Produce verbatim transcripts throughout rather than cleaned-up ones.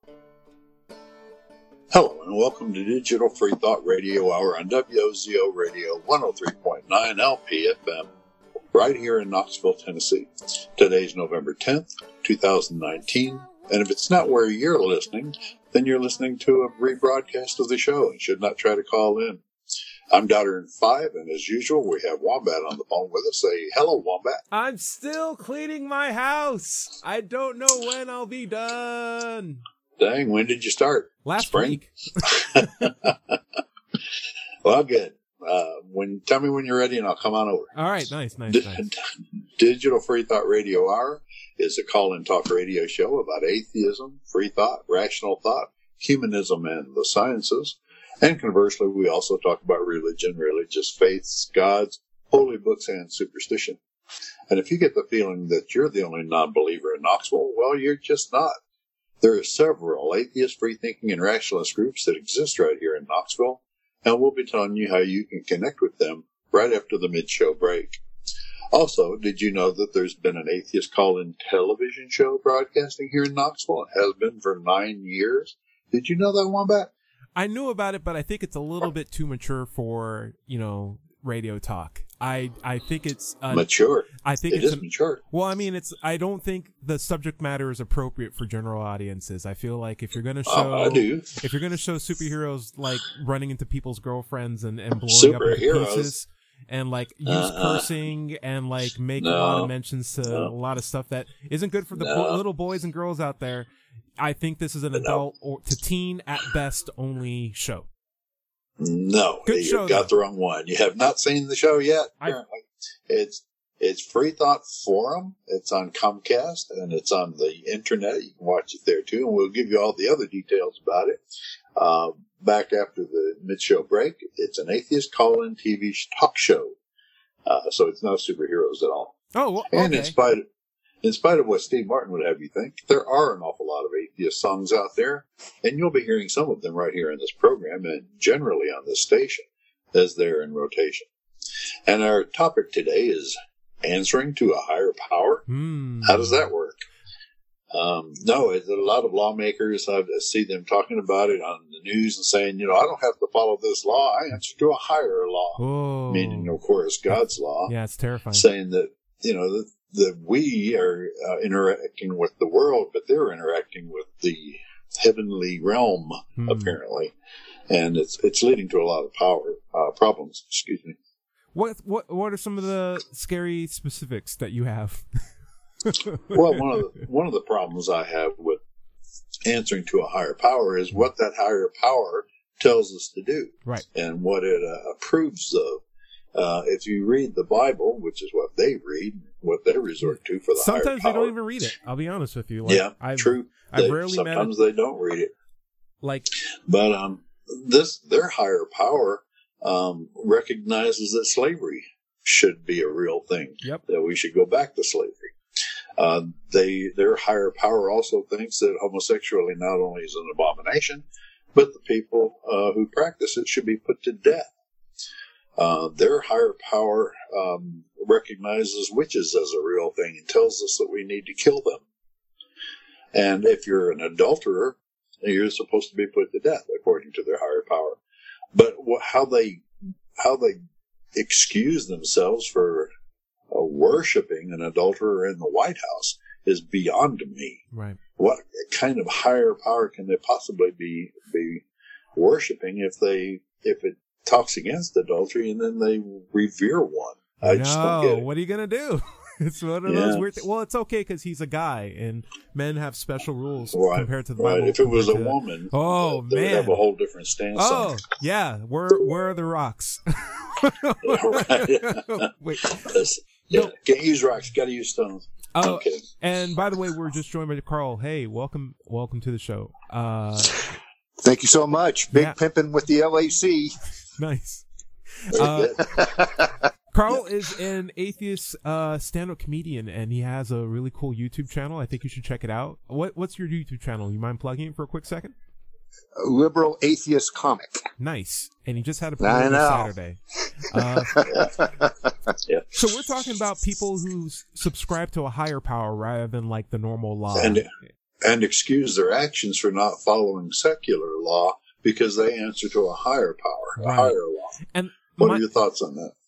Hello and welcome to Digital Free Thought Radio Hour on W O Z O Radio one oh three point nine L P F M right here in Knoxville, Tennessee. Today's November tenth, twenty nineteen, and if it's not where you're listening, then you're listening to a rebroadcast of the show and should not try to call in. I'm Daughter in Five, and as usual, we have Wombat on the phone with us. Say hello, Wombat. I'm still cleaning my house. I don't know when I'll be done. Dang, when did you start? Last Spring? week. Well, good. Uh, when tell me when you're ready, and I'll come on over. All right, nice, nice, D- nice. Digital Free Thought Radio Hour is a call-in talk radio show about atheism, free thought, rational thought, humanism, and the sciences. And conversely, we also talk about religion, religious faiths, gods, holy books, and superstition. And if you get the feeling that you're the only non-believer in Knoxville, well, you're just not. There are several atheist, free-thinking, and rationalist groups that exist right here in Knoxville, and we'll be telling you how you can connect with them right after the mid-show break. Also, did you know that there's been an atheist call-in television show broadcasting here in Knoxville? It has been for nine years. Did you know that, Wombat? I knew about it, but I think it's a little bit too mature for, you know, radio talk. I I think it's uh, mature. I think it it's is an, mature. Well, I mean, it's. I don't think the subject matter is appropriate for general audiences. I feel like if you're going to show, uh, I do. If you're going to show superheroes like running into people's girlfriends and, and blowing up into pieces, and like use uh-uh. cursing and like make no. a lot of mentions to no. a lot of stuff that isn't good for the no. bo- little boys and girls out there, I think this is an adult no. or to teen at best only show. No, Good you show, got though. the wrong one. You have not seen the show yet. Apparently, I... it's it's Free Thought Forum. It's on Comcast and it's on the internet. You can watch it there too, and we'll give you all the other details about it. Uh, back after the mid-show break, it's an atheist call-in T V talk show, uh, so it's no superheroes at all. Oh, well, okay. And in spite of In spite of what Steve Martin would have you think, there are an awful lot of atheist songs out there, and you'll be hearing some of them right here in this program and generally on this station as they're in rotation. And our topic today is answering to a higher power. Mm. How does that work? Um, no, it's a lot of lawmakers, I see them talking about it on the news and saying, you know, I don't have to follow this law. I answer to a higher law, Whoa. meaning, of course, God's law. Yeah, it's terrifying. Saying that, you know, that that we are uh, interacting with the world, but they're interacting with the heavenly realm, hmm. apparently. And it's it's leading to a lot of power uh, problems. Excuse me. What what what are some of the scary specifics that you have? Well, one of the, one of the problems I have with answering to a higher power is what that higher power tells us to do, right? And what it uh, approves of. Uh, if you read the Bible, which is what they read, what they resort to for the sometimes higher power. Sometimes they don't even read it. I'll be honest with you. Like, yeah, I've, true. I've they, rarely sometimes met they don't read it. Like, but um, this their higher power um, recognizes that slavery should be a real thing. Yep. That we should go back to slavery. Uh, they their higher power also thinks that homosexuality not only is an abomination, but the people uh, who practice it should be put to death. Uh, their higher power um, recognizes witches as a real thing and tells us that we need to kill them. And if you're an adulterer, you're supposed to be put to death according to their higher power. But what, how they how they excuse themselves for uh, worshiping an adulterer in the White House is beyond me. Right. What kind of higher power can they possibly be be worshiping if they if it talks against adultery and then they revere one? I no, just don't get it. What are you gonna do? It's one of yeah. those weird things. Well, it's okay because he's a guy, and men have special rules right. compared to the right. Bible. If it was a to, woman, oh uh, they man, would have a whole different stance. Oh on it. yeah, where where are the rocks? Wait, yeah, no. Can't use rocks. Got to use stones. Oh, okay. And by the way, we're just joined by Carl. Hey, welcome, welcome to the show. Uh, Thank you so much. Big yeah. pimping with the L A C. Nice. Uh, Carl is an atheist uh, stand-up comedian, and he has a really cool YouTube channel. I think you should check it out. What What's your YouTube channel? You mind plugging it for a quick second? Liberal atheist comic. Nice. And he just had a I premiere know. Saturday. Uh, yeah. So we're talking about people who s- subscribe to a higher power rather than like the normal law. And and excuse their actions for not following secular law because they answer to a higher power, Right. a higher law. And What my- are your thoughts on that?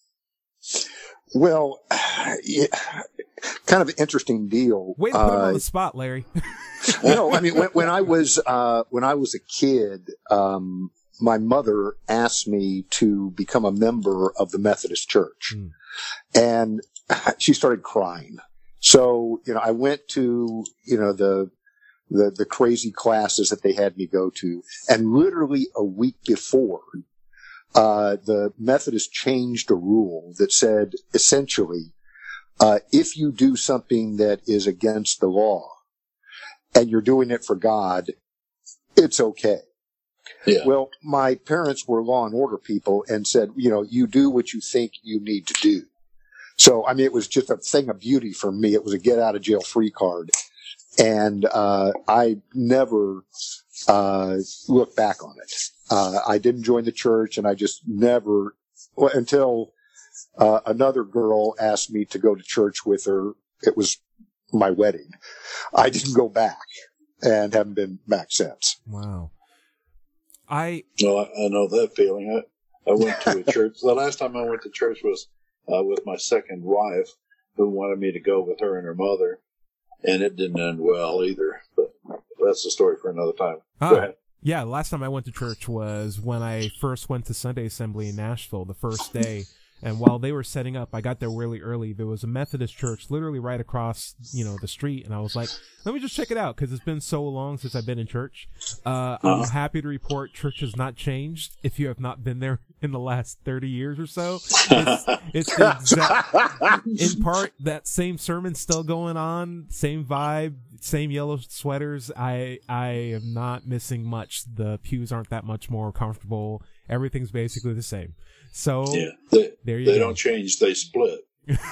Well, yeah, kind of an interesting deal. way to put him Uh, on the spot, Larry. no, I mean, when, when I was, uh, when I was a kid, um, my mother asked me to become a member of the Methodist Church. Mm. And she started crying. So, you know, I went to, you know, the, the, the crazy classes that they had me go to. And literally a week before, uh, the Methodists changed a rule that said essentially, uh, if you do something that is against the law and you're doing it for God, it's okay. Yeah. Well, my parents were law and order people and said, you know, you do what you think you need to do. So, I mean, it was just a thing of beauty for me. It was a get out of jail free card. And, uh, I never, uh, looked back on it. Uh, I didn't join the church and I just never, well, until, uh, another girl asked me to go to church with her. It was my wedding. I didn't go back and haven't been back since. Wow. I No, I, I know that feeling. I, I went to a church. The last time I went to church was uh, with my second wife, who wanted me to go with her and her mother, and it didn't end well either. But that's the story for another time. Ah. Go ahead. Yeah, the last time I went to church was when I first went to Sunday Assembly in Nashville, the first day. And while they were setting up, I got there really early. There was a Methodist church literally right across, you know, the street. And I was like, let me just check it out because it's been so long since I've been in church. Uh, I'm happy to report church has not changed if you have not been there in the last thirty years or so. It's, it's the exact, in part, that same sermon still going on, same vibe, same yellow sweaters. I, I am not missing much. The pews aren't that much more comfortable. Everything's basically the same. So Yeah. They, there you they go. don't change, they split.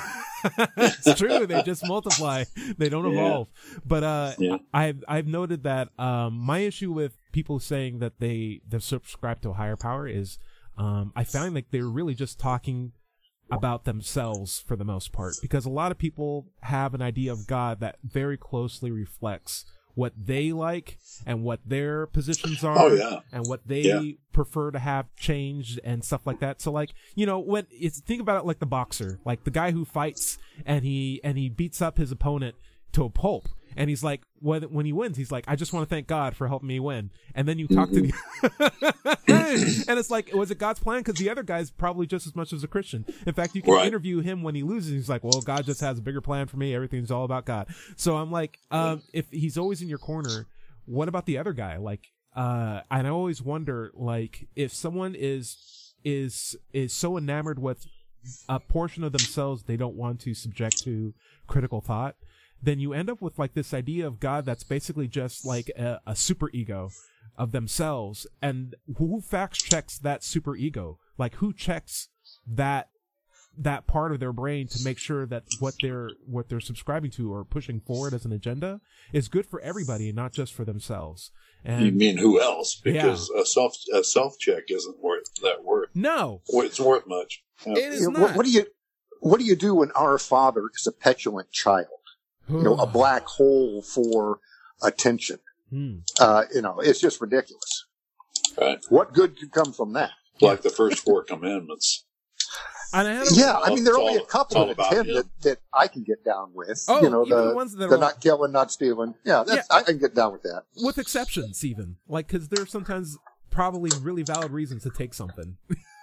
It's true. They just multiply. They don't Yeah. evolve. But uh, Yeah. I've I've noted that um, my issue with people saying that they they subscribe to a higher power is um, I find like they're really just talking about themselves for the most part, because a lot of people have an idea of God that very closely reflects what they like and what their positions are Oh, yeah. and what they Yeah. prefer to have changed and stuff like that. So like, you know, when it's, think about it like the boxer, like the guy who fights and he, and he beats up his opponent to a pulp. And he's like, when, when he wins, he's like, I just want to thank God for helping me win. And then you talk to the, and it's like, was it God's plan? Because the other guy's probably just as much as a Christian. In fact, you can Right. interview him when he loses. He's like, well, God just has a bigger plan for me. Everything's all about God. So I'm like, um, if he's always in your corner, what about the other guy? Like, uh, and I always wonder, like, if someone is, is, is so enamored with a portion of themselves they don't want to subject to critical thought, then you end up with like this idea of God that's basically just like a, a super ego of themselves. And who fact checks that super ego? Like who checks that that part of their brain to make sure that what they're what they're subscribing to or pushing forward as an agenda is good for everybody and not just for themselves? And You mean who else? Because a self a self check isn't worth that worth. no, It's worth much. Yeah. it is You know, not. what, what do you what do you do when our father is a petulant child? You know, a black hole for attention. Hmm. Uh, you know, it's just ridiculous. Right. What good could come from that? Like the first four commandments. And I had a, Yeah, I mean, there are It's only all- a couple it's all of about ten him. that, that I can get down with. Oh, you know, even the, the ones that the are- not killing, not stealing. Yeah, that's, I can get down with that. with exceptions even, like, because there are sometimes probably really valid reasons to take something.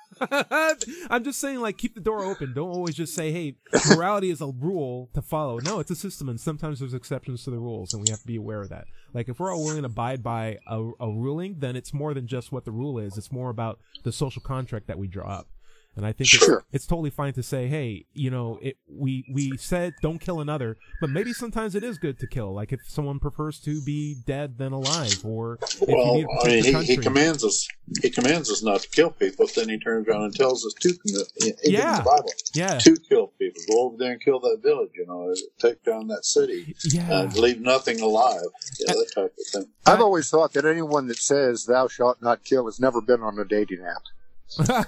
I'm just saying, like, keep the door open. Don't always just say, hey, morality is a rule to follow. No, it's a system, and sometimes there's exceptions to the rules, and we have to be aware of that. Like, if we're all willing to abide by a, a ruling, then it's more than just what the rule is. It's more about the social contract that we draw up. And I think Sure. it's, it's totally fine to say, hey, you know, it, we, we said don't kill another, but maybe sometimes it is good to kill. Like if someone prefers to be dead than alive, or if you Well, need to I protect mean, the he, country. he commands us. He commands us not to kill people. Then he turns around and tells us to commit. In Yeah. the Bible, Yeah. to kill people. Go over there and kill that village. You know, take down that city. Yeah. And leave nothing alive. Yeah, that type of thing. I've always thought that anyone that says thou shalt not kill has never been on a dating app. Yeah,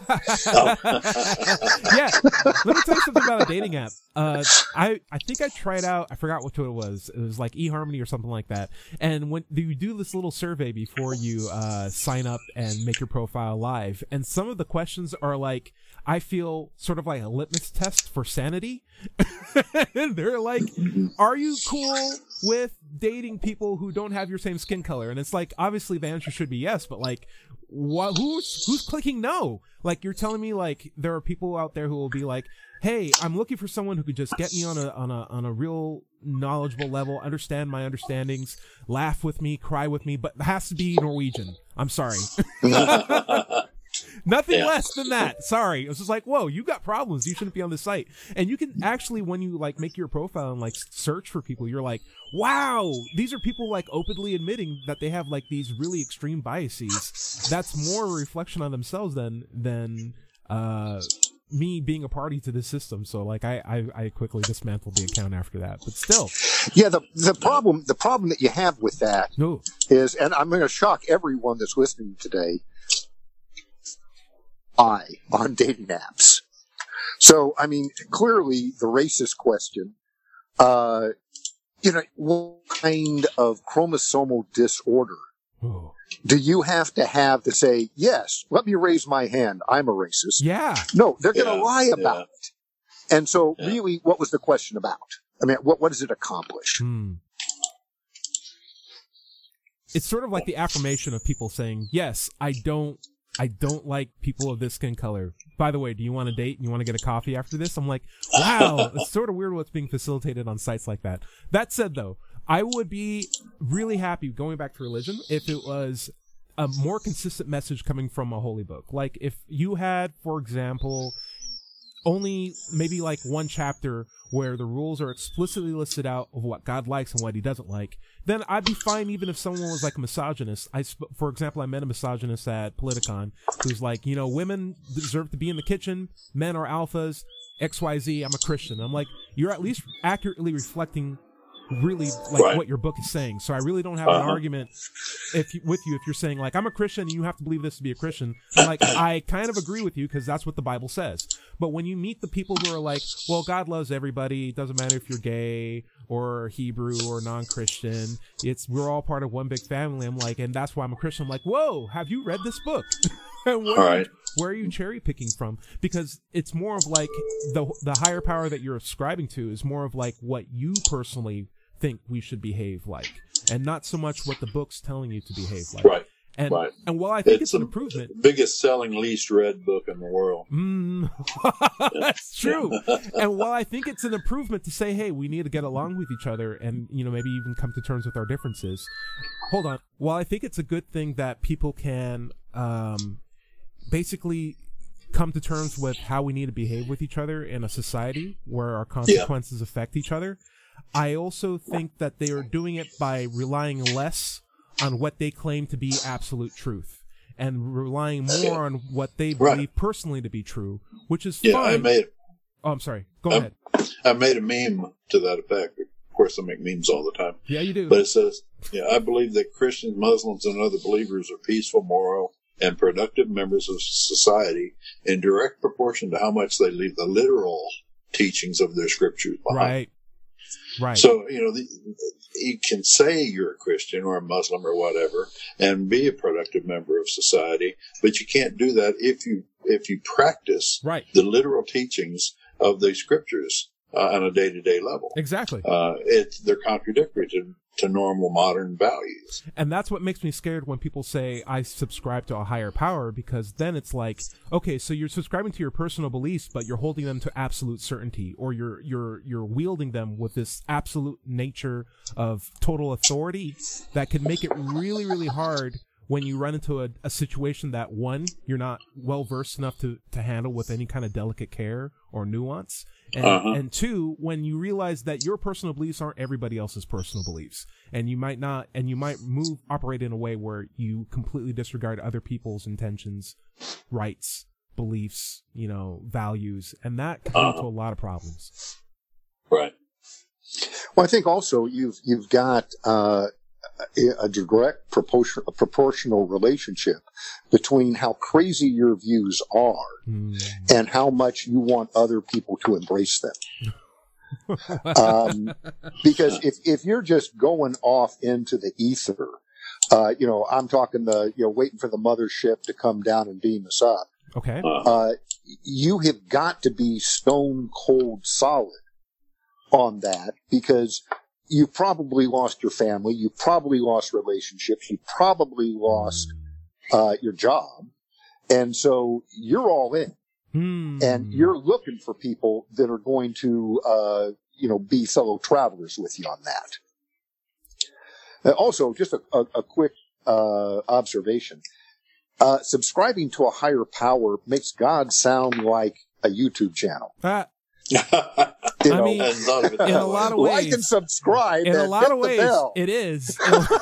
let me tell you something about a dating app. Uh, I I think I tried out. I forgot what it was. It was like eHarmony or something like that. And when you do this little survey before you uh, sign up and make your profile live, and some of the questions are like, I feel sort of like a litmus test for sanity. They're like, are you cool with dating people who don't have your same skin color? And it's like, obviously the answer should be yes, but like, what, who's who's clicking no? Like, you're telling me like there are people out there who will be like, hey, I'm looking for someone who could just get me on a on a on a real knowledgeable level, understand my understandings, laugh with me, cry with me, but it has to be Norwegian. I'm sorry. Nothing yeah. less than that. Sorry. It was just like, whoa, you got problems. You shouldn't be on this site. And you can actually, when you like make your profile and like search for people, you're like, wow, these are people like openly admitting that they have like these really extreme biases. That's more a reflection on themselves than, than, uh, me being a party to this system. So like I, I, I quickly dismantled the account after that, but still. Yeah. The, the problem, the problem that you have with that no. is, and I'm going to shock everyone that's listening today, I on dating apps. So, I mean, clearly the racist question, uh, you know, what kind of chromosomal disorder oh. do you have to have to say, yes, let me raise my hand, I'm a racist? Yeah. No, they're going to yeah, lie about yeah. it. And so yeah. really, what was the question about? I mean, what, what does it accomplish? Hmm. It's sort of like the affirmation of people saying, yes, I don't, I don't like people of this skin color. By the way, do you want to date and you want to get a coffee after this? I'm like, wow, it's sort of weird what's being facilitated on sites like that. That said, though, I would be really happy, going back to religion, if it was a more consistent message coming from a holy book. Like if you had, for example, only maybe like one chapter where the rules are explicitly listed out of what God likes and what he doesn't like, then I'd be fine even if someone was like a misogynist. I, sp- for example, I met a misogynist at Politicon who's like, you know, women deserve to be in the kitchen, men are alphas, X Y Z, I'm a Christian. I'm like, you're at least accurately reflecting really like right. what your book is saying. So I really don't have uh-huh. an argument if you, with you if you're saying like, I'm a Christian and you have to believe this to be a Christian. I'm like, I kind of agree with you because that's what the Bible says. But when you meet the people who are like, well, God loves everybody, it doesn't matter if you're gay or Hebrew or non-Christian, it's we're all part of one big family. I'm like, and that's why I'm a Christian. I'm like, whoa, have you read this book? And where, all right. where are you cherry picking from? Because it's more of like the the higher power that you're ascribing to is more of like what you personally think we should behave like, and not so much what the book's telling you to behave like. Right. And right. and while I think it's, it's an improvement, biggest selling, least read book in the world. Mm, that's true. And while I think it's an improvement to say, hey, we need to get along with each other, and you know maybe even come to terms with our differences. Hold on. While I think it's a good thing that people can um, basically come to terms with how we need to behave with each other in a society where our consequences yeah. affect each other, I also think that they are doing it by relying less on what they claim to be absolute truth and relying more on what they believe right. personally to be true, which is yeah, fine. I made, oh, I'm sorry. Go I, ahead. I made a meme to that effect. Of course, I make memes all the time. Yeah, you do. But it says, yeah, I believe that Christians, Muslims, and other believers are peaceful, moral, and productive members of society in direct proportion to how much they leave the literal teachings of their scriptures behind. Right. Right. So, you know, the, you can say you're a Christian or a Muslim or whatever and be a productive member of society, but you can't do that if you if you practice right. the literal teachings of the scriptures uh, on a day-to-day level. Exactly. Uh, it's, they're contradictory to, to normal modern values. And that's what makes me scared when people say I subscribe to a higher power, because then it's like, okay, so you're subscribing to your personal beliefs, but you're holding them to absolute certainty, or you're you're you're wielding them with this absolute nature of total authority that can make it really, really hard when you run into a, a situation that, one, you're not well versed enough to, to handle with any kind of delicate care or nuance. And, uh-huh. and two, when you realize that your personal beliefs aren't everybody else's personal beliefs, and you might not, and you might move, operate in a way where you completely disregard other people's intentions, rights, beliefs, you know, values, and that can lead uh-huh. to a lot of problems. Right. Well, I think also you've you've got uh, a direct proportion, a proportional relationship between how crazy your views are mm. and how much you want other people to embrace them. um, because if, if you're just going off into the ether, uh, you know, I'm talking the, you know, waiting for the mothership to come down and beam us up. Okay. Uh, you have got to be stone cold solid on that, because you probably lost your family, you probably lost relationships, you probably lost uh, your job, and so you're all in, mm. and you're looking for people that are going to, uh, you know, be fellow travelers with you on that. Uh, also, just a, a, a quick uh, observation: uh, subscribing to a higher power makes God sound like a YouTube channel. Ah. You I know, mean, in a lot of ways, like and subscribe. In and a lot hit of the ways, bell. it is.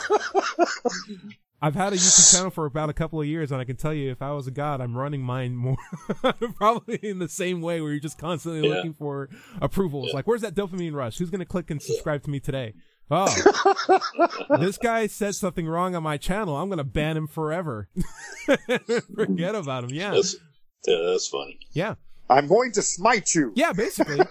I've had a YouTube channel for about a couple of years, and I can tell you, if I was a god, I'm running mine more probably in the same way, where you're just constantly yeah. looking for approvals. Yeah. Like, where's that dopamine rush? Who's going to click and subscribe to me today? Oh, this guy said something wrong on my channel. I'm going to ban him forever. Forget about him. Yeah, that's, yeah, that's funny. Yeah. I'm going to smite you. Yeah, basically.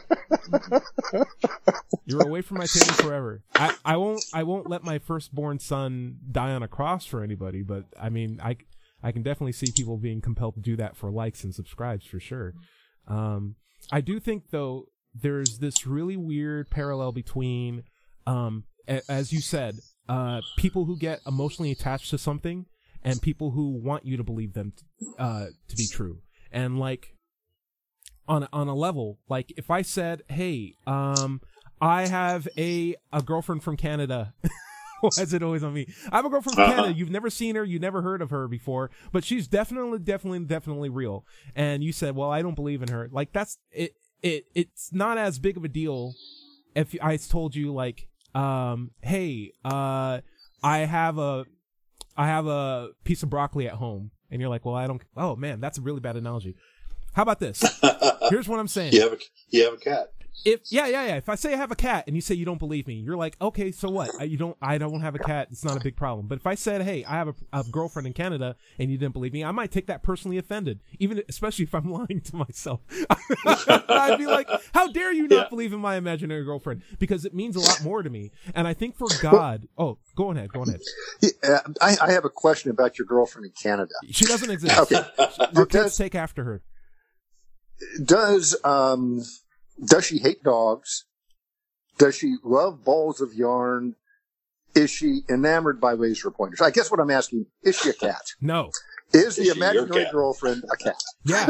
You're away from my table forever. I, I won't I won't let my firstborn son die on a cross for anybody, but I mean, I, I can definitely see people being compelled to do that for likes and subscribes for sure. Um, I do think, though, there's this really weird parallel between, um, a, as you said, uh, people who get emotionally attached to something and people who want you to believe them uh, to be true. And, like, on on a level, like if I said, hey, um, I have a a girlfriend from Canada. Why is it always on me? I have a girlfriend from uh-huh. Canada. You've never seen her. You've never heard of her before, but she's definitely, definitely, definitely real. And you said, well, I don't believe in her. Like, that's it. It it's not as big of a deal if I told you, like, um, hey, uh, I have a I have a piece of broccoli at home, and you're like, well, I don't. Oh man, that's a really bad analogy. How about this? Here's what I'm saying. You have a, you have a cat. If yeah, yeah, yeah. If I say I have a cat and you say you don't believe me, you're like, okay, so what? I, you don't. I don't have a cat. It's not a big problem. But if I said, hey, I have a, a girlfriend in Canada, and you didn't believe me, I might take that personally offended. Even especially if I'm lying to myself, I'd be like, how dare you not yeah. believe in my imaginary girlfriend? Because it means a lot more to me. And I think for God, oh, go ahead, go ahead. Yeah, I, I have a question about your girlfriend in Canada. She doesn't exist. Okay, our kids take after her. Does um does she hate dogs? Does she love balls of yarn? Is she enamored by laser pointers? I guess what I'm asking, is she a cat? No. Is the imaginary girlfriend a cat? Yeah.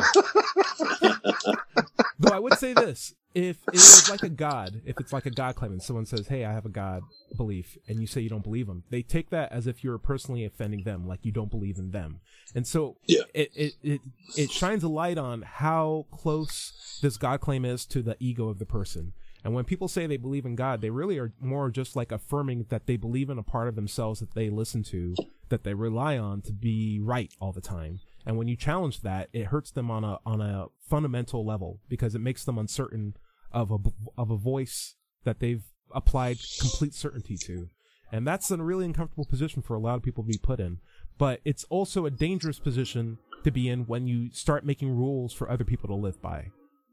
Though I would say this, if it was like a god, if it's like a god claim and someone says, hey, I have a god belief, and you say you don't believe them, they take that as if you're personally offending them, like you don't believe in them. And so yeah. it, it, it, it shines a light on how close this god claim is to the ego of the person. And when people say they believe in God, they really are more just like affirming that they believe in a part of themselves that they listen to, that they rely on to be right all the time. And when you challenge that, it hurts them on a on a fundamental level, because it makes them uncertain of a of a voice that they've applied complete certainty to. And that's a really uncomfortable position for a lot of people to be put in. But it's also a dangerous position to be in when you start making rules for other people to live by.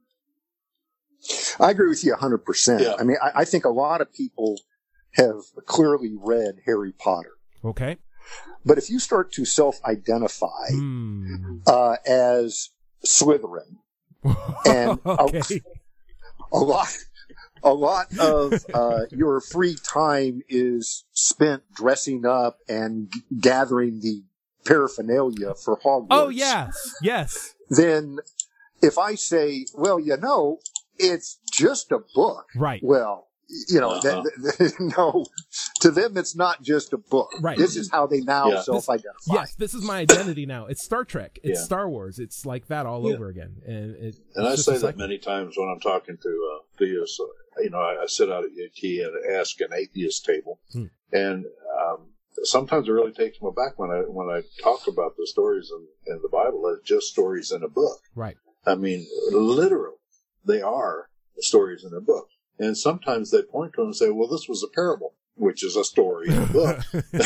I agree with you one hundred percent. Yeah. I mean, I, I think a lot of people have clearly read Harry Potter. Okay. But if you start to self-identify mm. uh, as Slytherin, and okay. a, a lot, a lot of uh, your free time is spent dressing up and g- gathering the paraphernalia for Hogwarts. Oh yes, yes. Then, if I say, well, you know, it's just a book, right? Well, you know, uh-huh. th- th- no, to them it's not just a book. Right. This is how they now yeah. self-identify. This, yes, this is my identity now. It's Star Trek. It's yeah. Star Wars. It's like that all yeah. over again. And it, and I just say that many times when I'm talking to uh, to you. So, you know, I, I sit out at U T and ask an atheist table, hmm. and um, sometimes it really takes me back when I when I talk about the stories in, in the Bible as just stories in a book. Right. I mean, literally, they are stories in a book. And sometimes they point to them and say, well, this was a parable. which is a story in a book.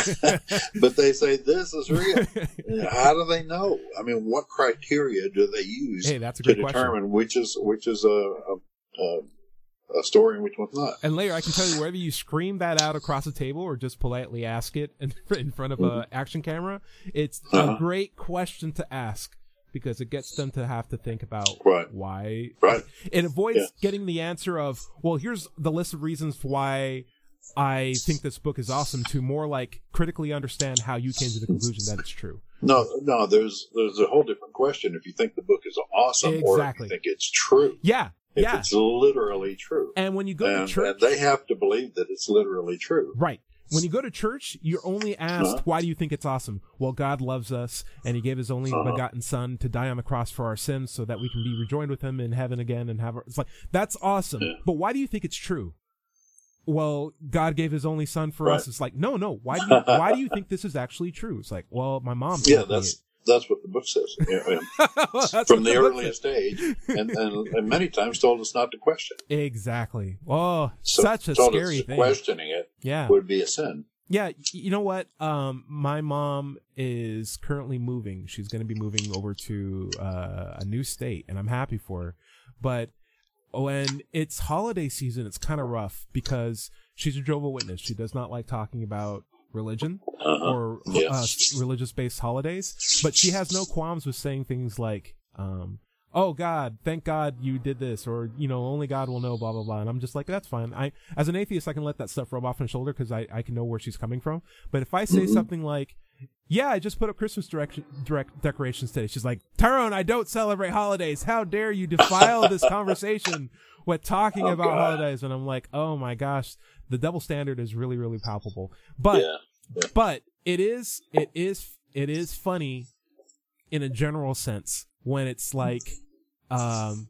But they say this is real. How do they know? I mean, what criteria do they use hey, that's a to good determine question. which is which is a, a, a a story and which one's not? And later, I can tell you, whether you scream that out across the table or just politely ask it in, in front of mm-hmm. an action camera, it's uh-huh. a great question to ask, because it gets them to have to think about right. why. Right. It avoids yeah. getting the answer of, well, here's the list of reasons why I think this book is awesome, to more like critically understand how you came to the conclusion that it's true. No, no, there's there's a whole different question if you think the book is awesome exactly. or if you think it's true. Yeah. If yeah. it's literally true. And when you go and, to church... And they have to believe that it's literally true. Right. When you go to church, you're only asked, uh-huh. why do you think it's awesome? Well, God loves us, and he gave his only uh-huh. begotten son to die on the cross for our sins so that we can be rejoined with him in heaven again and have our... It's like, that's awesome. Yeah. But why do you think it's true? Well, God gave his only son for right. us. It's like, no, no. Why do you, why do you think this is actually true? It's like, well, my mom told yeah, me that's it. That's what the book says. Yeah, yeah. well, From the, the earliest age, and, and, and many times told us not to question. Exactly. Oh, so such a scary thing. Questioning it yeah. would be a sin. Yeah, you know what? Um, my mom is currently moving. She's going to be moving over to uh, a new state, and I'm happy for her. But when it's holiday season, it's kind of rough because she's a Jehovah's Witness. She does not like talking about religion uh-huh. or yes. uh, religious-based holidays, but she has no qualms with saying things like, um, oh God, thank God you did this, or, you know, only God will know, blah, blah, blah. And I'm just like, that's fine. I, as an atheist, I can let that stuff rub off my shoulder because I, I can know where she's coming from. But if I say mm-hmm. something like, yeah, I just put up Christmas direct, direct decorations today, she's like, Tyrone, I don't celebrate holidays. How dare you defile this conversation with talking oh, about God. holidays? And I'm like, oh my gosh, the double standard is really, really palpable. But, yeah. Yeah. but it is, it is, it is funny in a general sense when it's like, um,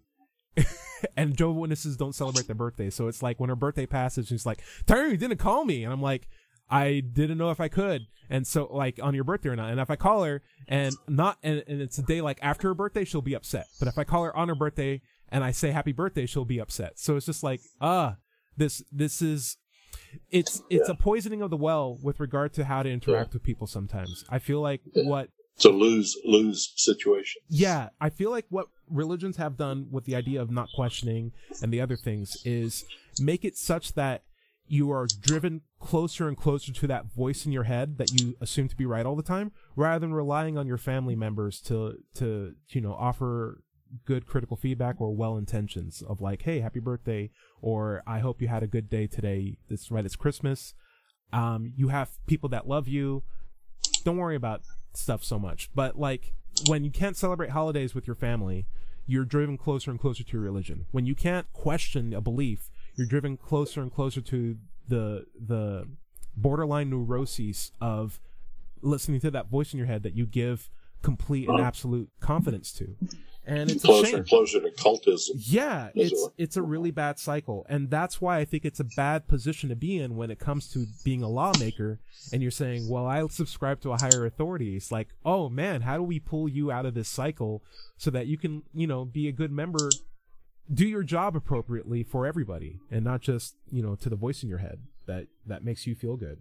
and Jehovah's Witnesses don't celebrate their birthday. So it's like when her birthday passes, she's like, Tyrone, you didn't call me. And I'm like, I didn't know if I could. And so like on your birthday or not. And if I call her and not, and, and it's a day like after her birthday, she'll be upset. But if I call her on her birthday and I say happy birthday, she'll be upset. So it's just like, ah, this, this is, it's, it's yeah. a poisoning of the well with regard to how to interact yeah. with people sometimes. I feel like yeah. what, it's a lose lose situation. Yeah, I feel like what religions have done with the idea of not questioning and the other things is make it such that you are driven closer and closer to that voice in your head that you assume to be right all the time, rather than relying on your family members to to you know offer good critical feedback or well intentions of like, hey, happy birthday, or I hope you had a good day today. This right, it's Christmas. Um, you have people that love you. Don't worry about stuff so much. But like when you can't celebrate holidays with your family, you're driven closer and closer to your religion. When you can't question a belief, you're driven closer and closer to the the borderline neuroses of listening to that voice in your head that you give complete and absolute confidence to. And it's closer a shame. and closer to cultism. Yeah, it's it's a really bad cycle. And that's why I think it's a bad position to be in when it comes to being a lawmaker and you're saying, well, I subscribe to a higher authority. It's like, oh man, how do we pull you out of this cycle so that you can, you know, be a good member, do your job appropriately for everybody and not just, you know, to the voice in your head that, that makes you feel good.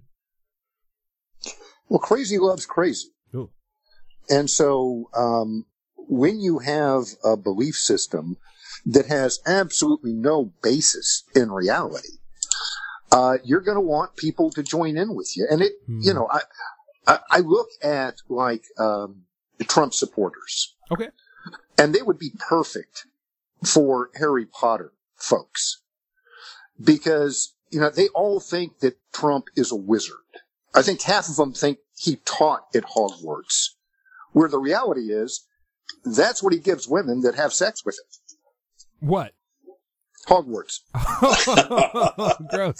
Well, crazy loves crazy. Ooh. And so, um, when you have a belief system that has absolutely no basis in reality, uh, you're going to want people to join in with you. And it, hmm. you know, I, I, I look at like, um, the Trump supporters. Okay. And they would be perfect for Harry Potter folks because, you know, they all think that Trump is a wizard. I think half of them think he taught at Hogwarts, where the reality is, that's what he gives women that have sex with him. What? Hogwarts. Gross.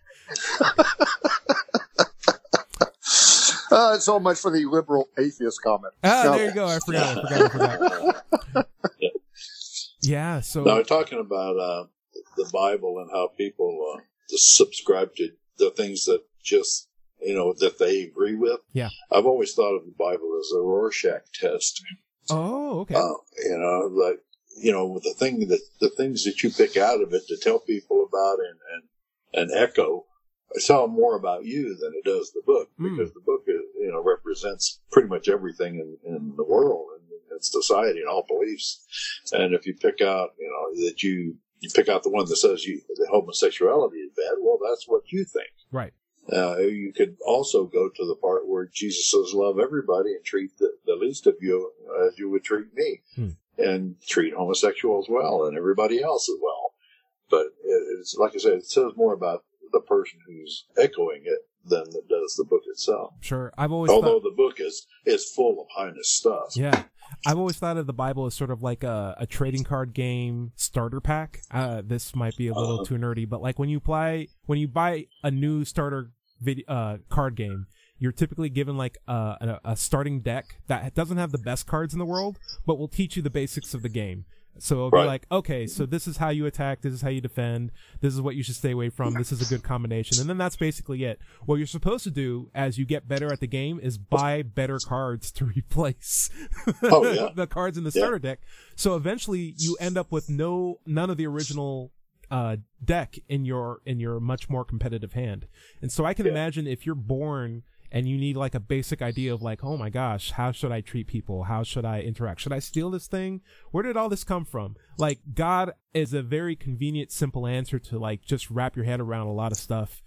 uh, so much for the liberal atheist comment. Ah, no. There you go. I forgot. I forgot. I forgot. Yeah. So now we're talking about uh, the Bible and how people uh, subscribe to the things that just you know that they agree with. Yeah. I've always thought of the Bible as a Rorschach test. Oh, okay. Uh, you know, like, you know, the thing that, the things that you pick out of it to tell people about and, and, and echo, tell more about you than it does the book, because mm. the book is, you know, represents pretty much everything in, in the world and in society and all beliefs. And if you pick out, you know, that you, you pick out the one that says you, that homosexuality is bad, well, that's what you think. Right. Uh, you could also go to the part where Jesus says, love everybody and treat the, the least of you as you would treat me, hmm. and treat homosexuals well and everybody else as well. But it's, like I said, it says more about the person who's echoing it than it does the book itself. Sure. I've always Although thought... the book is, is full of heinous stuff. Yeah. I've always thought of the Bible as sort of like a, a trading card game starter pack. Uh, this might be a little uh, too nerdy, but like when you play, when you buy a new starter video, uh, card game, you're typically given like a, a, a starting deck that doesn't have the best cards in the world, but will teach you the basics of the game. So it'll right. be like, okay, so this is how you attack, this is how you defend, this is what you should stay away from, this is a good combination, and then that's basically it. What you're supposed to do as you get better at the game is buy better cards to replace oh, yeah. the cards in the yeah. starter deck. So eventually you end up with no none of the original uh, deck in your in your much more competitive hand. And so I can yeah. imagine if you're born and you need like a basic idea of like, oh my gosh, how should I treat people? How should I interact? Should I steal this thing? Where did all this come from? Like, God is a very convenient, simple answer to like just wrap your head around a lot of stuff.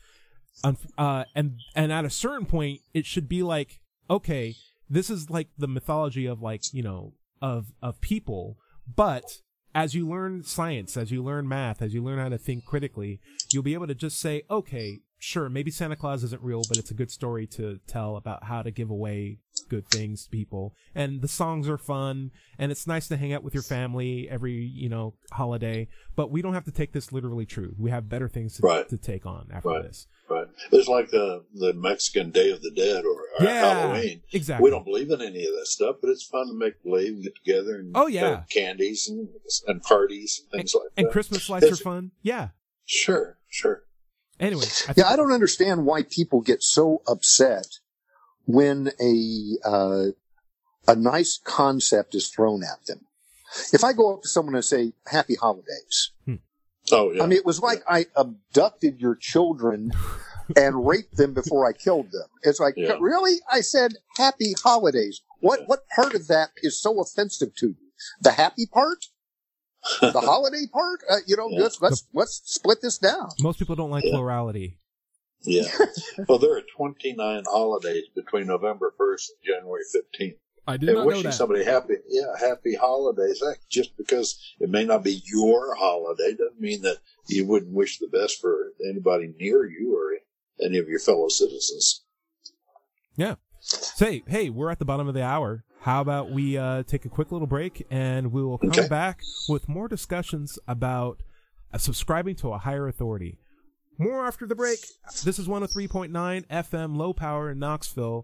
Uh, and, and at a certain point, it should be like, okay, this is like the mythology of like, you know, of, of people. But as you learn science, as you learn math, as you learn how to think critically, you'll be able to just say, okay, sure, maybe Santa Claus isn't real, but it's a good story to tell about how to give away good things to people. And the songs are fun, and it's nice to hang out with your family every, you know, holiday. But we don't have to take this literally true. We have better things to, right. to take on after right. this. Right. It's like the, the Mexican Day of the Dead or, or yeah, Halloween. Exactly. We don't believe in any of that stuff, but it's fun to make believe and get together and oh, yeah. have candies and, and parties and things and, like and that. And Christmas lights it's, are fun. Yeah. Sure, sure. Anyway. I yeah, I don't understand why people get so upset when a uh, a nice concept is thrown at them. If I go up to someone and say, Happy Holidays. Hmm. Oh, yeah. I mean, it was like yeah. I abducted your children and raped them before I killed them. It's like, yeah. really? I said, Happy Holidays. What, yeah. what part of that is so offensive to you? The happy part? The holiday part? Uh, you know, yeah. let's, let's, let's split this down. Most people don't like yeah. plurality. Yeah. Well, there are twenty-nine holidays between November first and January fifteenth. I did and not wishing know that. somebody happy, yeah, happy holidays. That just because it may not be your holiday doesn't mean that you wouldn't wish the best for anybody near you or any of your fellow citizens. Yeah. Say, hey, we're at the bottom of the hour. How about we uh, take a quick little break and we will come okay. back with more discussions about uh, subscribing to a higher authority. More after the break. This is one oh three point nine F M Low Power in Knoxville.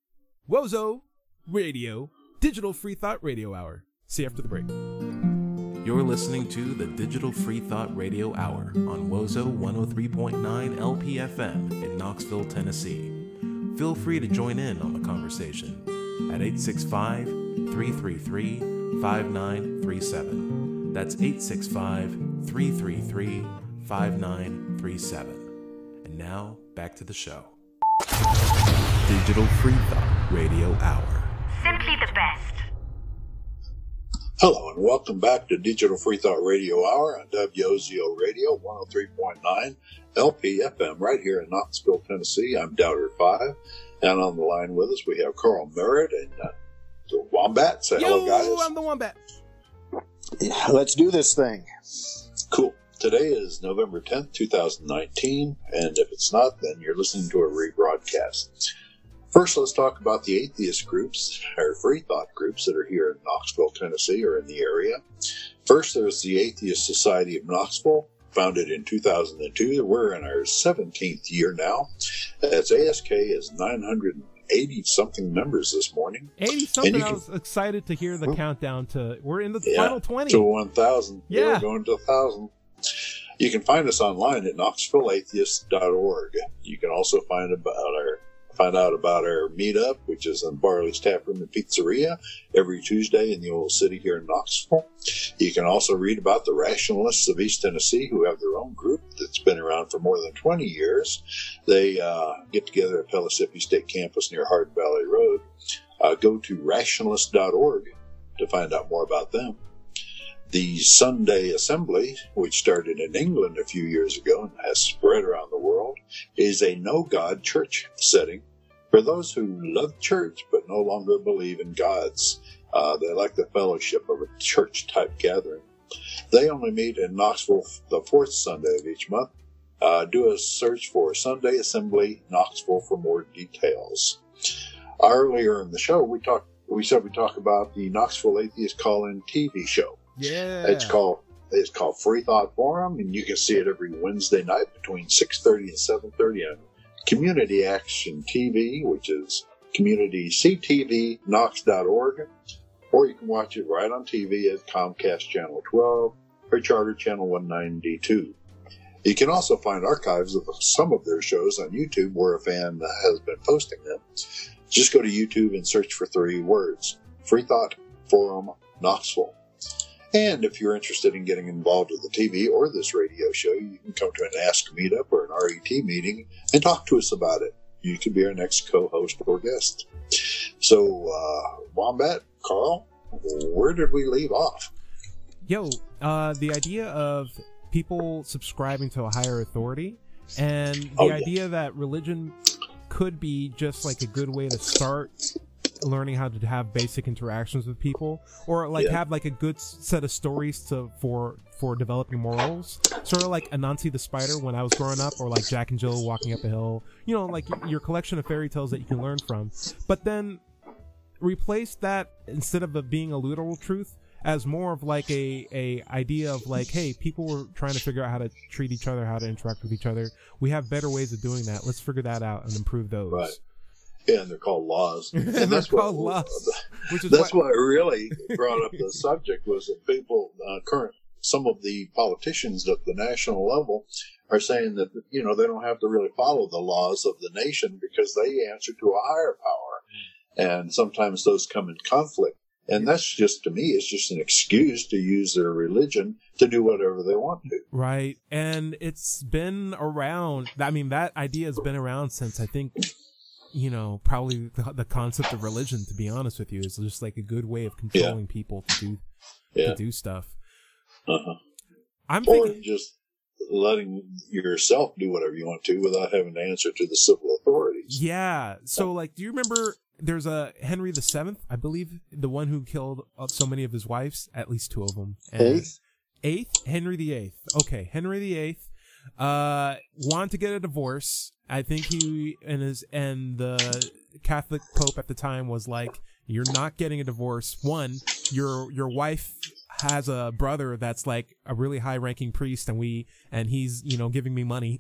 Wozo Radio, Digital Free Thought Radio Hour. See you after the break. You're listening to the Digital Free Thought Radio Hour on Wozo one oh three point nine L P F M in Knoxville, Tennessee. Feel free to join in on the conversation at eight six five, three three three, five nine three seven. That's eight six five, three three three, five nine three seven. And now, back to the show. Digital Free Thought Radio Hour. Simply the best. Hello and welcome back to Digital Free Thought Radio Hour on W O Z O Radio one oh three point nine L P F M right here in Knoxville, Tennessee. I'm Doubter five, and on the line with us we have Carl Merritt and uh, the Wombat. Say Yo, hello, guys. I'm the Wombat. Yeah, let's do this thing. Cool. Today is November tenth, twenty nineteen, and if it's not, then you're listening to a rebroadcast. First, let's talk about the atheist groups, or free thought groups that are here in Knoxville, Tennessee, or in the area. First, there's the Atheist Society of Knoxville, founded in two thousand two. We're in our seventeenth year now. Its A S K is nine hundred eighty-something members this morning. eighty-something? I was excited to hear the oh. countdown to, we're in the yeah, final twenty. To one thousand. Yeah. We're going to one thousand. You can find us online at knoxville atheist dot org. You can also find about our Find out about our meetup, which is in Barley's Tap Room and Pizzeria every Tuesday in the old city here in Knoxville. You can also read about the Rationalists of East Tennessee, who have their own group that's been around for more than twenty years. They uh, get together at Pellissippi State Campus near Hard Valley Road. Uh, go to rationalist dot org to find out more about them. The Sunday Assembly, which started in England a few years ago and has spread around the world, is a no-God church setting for those who love church but no longer believe in gods. Uh, they like the fellowship of a church-type gathering. They only meet in Knoxville the fourth Sunday of each month. Uh, do a search for Sunday Assembly Knoxville for more details. Earlier in the show, we talked. We said we talk about the Knoxville Atheist Call-In T V show. Yeah, it's called it's called Free Thought Forum, and you can see it every Wednesday night between six thirty and seven thirty on Community Action T V, which is community c t v knox dot org, or you can watch it right on T V at Comcast Channel twelve or Charter Channel one ninety-two. You can also find archives of some of their shows on YouTube, where a fan has been posting them. Just go to YouTube and search for three words: Free Thought Forum Knoxville. And if you're interested in getting involved with the T V or this radio show, you can come to an Ask Meetup or an R E T meeting and talk to us about it. You could be our next co-host or guest. So, uh, Wombat, Carl, where did we leave off? Yo, uh, the idea of people subscribing to a higher authority, and the oh, yeah. idea that religion could be just like a good way to start learning how to have basic interactions with people, or like yeah. have like a good set of stories to for for developing morals, sort of like Anansi the Spider when I was growing up, or like Jack and Jill walking up a hill, you know, like your collection of fairy tales that you can learn from. But then replace that, instead of it being a literal truth, as more of like a a idea of like, hey, people were trying to figure out how to treat each other, how to interact with each other. We have better ways of doing that. Let's figure that out and improve those. Right. Yeah, and they're called laws. and, And they're that's called what, laws. Which is that's what, what really brought up the subject, was that people, uh, current, some of the politicians at the national level are saying that, you know, they don't have to really follow the laws of the nation because they answer to a higher power. And sometimes those come in conflict. And that's just, to me, it's just an excuse to use their religion to do whatever they want to. Right. And it's been around. I mean, that idea has been around since, I think, you know, probably the, the concept of religion, to be honest with you, is just like a good way of controlling yeah. people to do yeah. to do stuff. Uh-huh. I'm or thinking, just letting yourself do whatever you want to without having to answer to the civil authorities. Yeah. So, like, do you remember there's a Henry the Seventh, I believe, the one who killed so many of his wives, at least two of them. And Eighth? Eighth? Henry the Eighth. Okay, Henry the Eighth uh, wanted to get a divorce. I think he and his and the Catholic Pope at the time was like, "You're not getting a divorce. One, your your wife has a brother that's like a really high-ranking priest, and we and he's you know giving me money,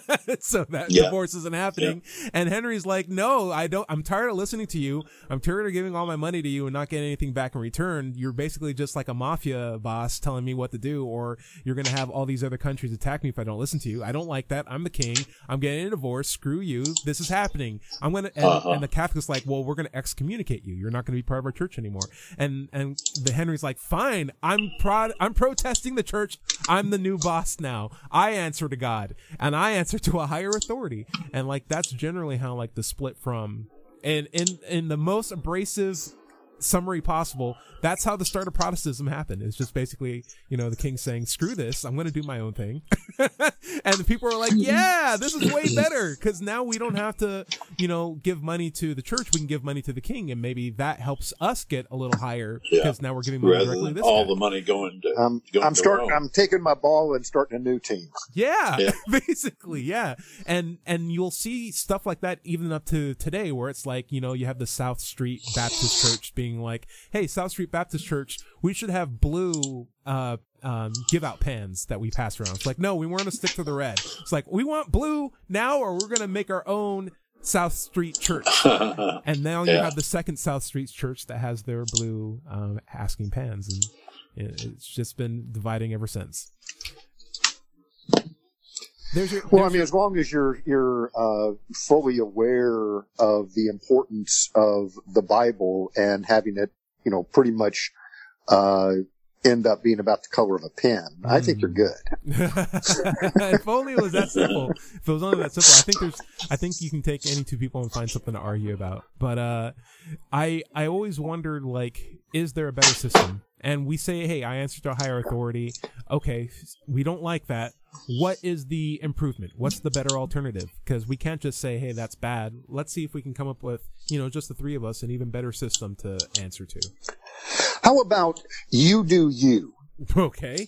so that yeah. divorce isn't happening." Yeah. And Henry's like, "No, I don't. I'm tired of listening to you. I'm tired of giving all my money to you and not getting anything back in return. You're basically just like a mafia boss telling me what to do, or you're gonna have all these other countries attack me if I don't listen to you. I don't like that. I'm the king. I'm getting a divorce. Screw you. This is happening. I'm gonna." And, uh-huh. and the Catholic's like, "Well, we're gonna excommunicate you. You're not gonna be part of our church anymore." And and the Henry's like, "Fine. I'm prod. I'm protesting the church. I'm the new boss now. I answer to God, and I answer to a higher authority." And like that's generally how like the split from, and in in the most abrasive summary possible, that's how the start of Protestantism happened. It's just basically, you know, the king saying, "Screw this, I'm going to do my own thing." And the people are like, "Yeah, this is way better, because now we don't have to, you know, give money to the church. We can give money to the king, and maybe that helps us get a little higher because yeah. now we're giving money rather directly than to this all guy. the money going to." Um, going I'm to starting. Rome. I'm taking my ball and starting a new team. Yeah, yeah. basically, yeah. And and you'll see stuff like that even up to today, where it's like, you know, you have the South Street Baptist Church being like, "Hey, South Street Baptist Church, we should have blue uh um give out pans that we pass around." It's like, no, we want to stick to the red. It's like, we want blue now, or we're gonna make our own South Street Church. And now you yeah. have the second South Street Church that has their blue um asking pans, and it's just been dividing ever since. There's your, well, there's I mean, as long as you're you're uh, fully aware of the importance of the Bible and having it, you know, pretty much uh, end up being about the color of a pen, mm. I think you're good. If only it was that simple. If it was only that simple, I think there's. I think you can take any two people and find something to argue about. But uh, I I always wondered, like, is there a better system? And we say, hey, I answer to a higher authority. Okay, we don't like that. What is the improvement? What's the better alternative? Because we can't just say, hey, that's bad. Let's see if we can come up with, you know, just the three of us, an even better system to answer to. How about you do you? Okay.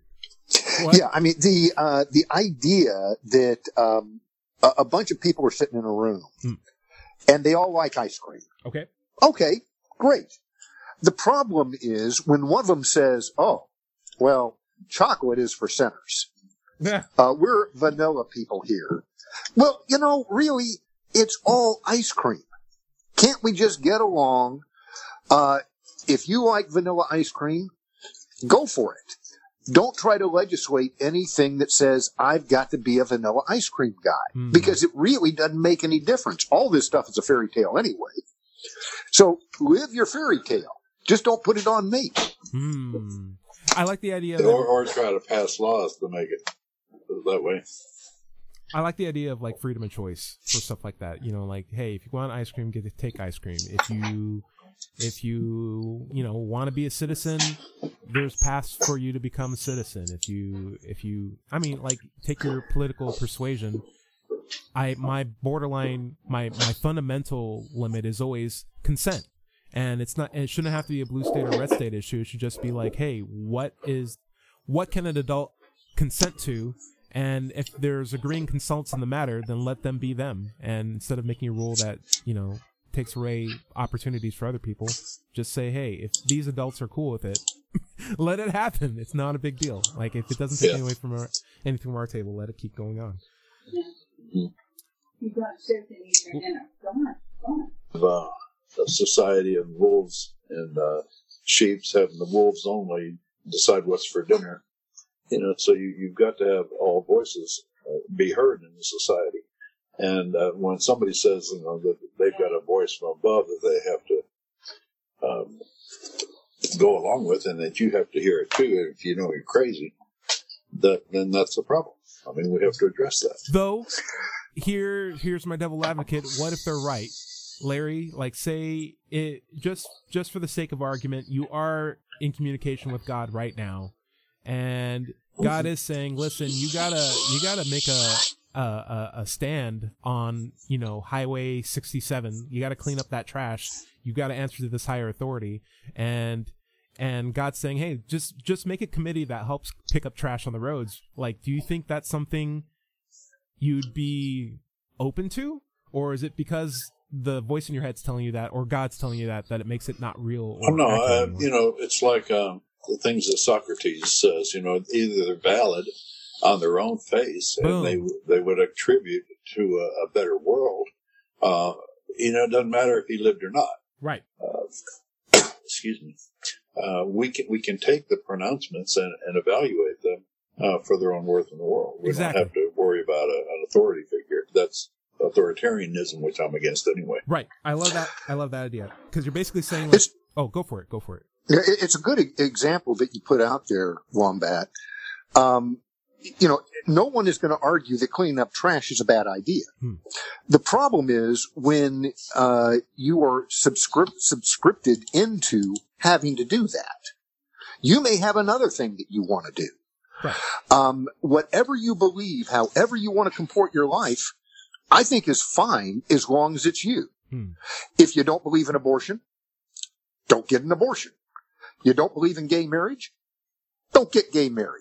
What? Yeah, I mean, the uh, the idea that um, a, a bunch of people are sitting in a room hmm. and they all like ice cream. Okay. Okay, great. The problem is when one of them says, oh, well, chocolate is for sinners. Yeah. Uh, we're vanilla people here. Well, you know, really, it's all ice cream. Can't we just get along? Uh, if you like vanilla ice cream, go for it. Don't try to legislate anything that says, I've got to be a vanilla ice cream guy. Mm-hmm. Because it really doesn't make any difference. All this stuff is a fairy tale anyway. So live your fairy tale. Just don't put it on me. Hmm. I like the idea. That, or, or try to pass laws to make it that way. I like the idea of like freedom of choice for stuff like that. You know, like, hey, if you want ice cream, get to take ice cream. If you, if you, you know, want to be a citizen, there's paths for you to become a citizen. If you, if you, I mean, like, take your political persuasion. I my borderline, my my fundamental limit is always consent. And it's not, it shouldn't have to be a blue state or red state issue. It should just be like, hey, what is, what can an adult consent to? And if there's agreeing consultants in the matter, then let them be them. And instead of making a rule that, you know, takes away opportunities for other people, just say, hey, if these adults are cool with it, let it happen. It's not a big deal. Like, if it doesn't take yeah. away from our, anything from our table, let it keep going on. Mm-hmm. Wow. A society of wolves and uh, sheeps, having the wolves only decide what's for dinner. You know, so you, you've got to have all voices uh, be heard in the society. And uh, when somebody says, you know, that they've got a voice from above that they have to um, go along with, and that you have to hear it too, if you know you're crazy, that then that's a problem. I mean, we have to address that. Though, here, here's my devil advocate. What if they're right? Larry, like, say it just just for the sake of argument, you are in communication with God right now, and God is saying, "Listen, you gotta you gotta make a a, a stand on, you know, Highway sixty-seven. You gotta clean up that trash. You gotta answer to this higher authority." And and God's saying, "Hey, just just make a committee that helps pick up trash on the roads." Like, do you think that's something you'd be open to, or is it because the voice in your head's telling you that, or God's telling you that, that it makes it not real? Or oh, no, uh, you know, it's like um, the things that Socrates says, you know, either they're valid on their own face, Boom. and they they would attribute to a, a better world. Uh, you know, it doesn't matter if he lived or not. Right. Uh, excuse me. Uh, we can we can take the pronouncements and, and evaluate them uh, for their own worth in the world. We exactly. don't have to worry about a, an authority figure. That's authoritarianism, which I'm against anyway. Right. I love that. I love that idea, because you're basically saying, like, oh, go for it. Go for it. It's a good example that you put out there, Wombat. Um, you know, no one is going to argue that cleaning up trash is a bad idea. Hmm. The problem is when uh, you are subscript- subscripted into having to do that. You may have another thing that you want to do. Right. Um, whatever you believe, however you want to comport your life, I think is fine as long as it's you. Hmm. If you don't believe in abortion, don't get an abortion. You don't believe in gay marriage, don't get gay married.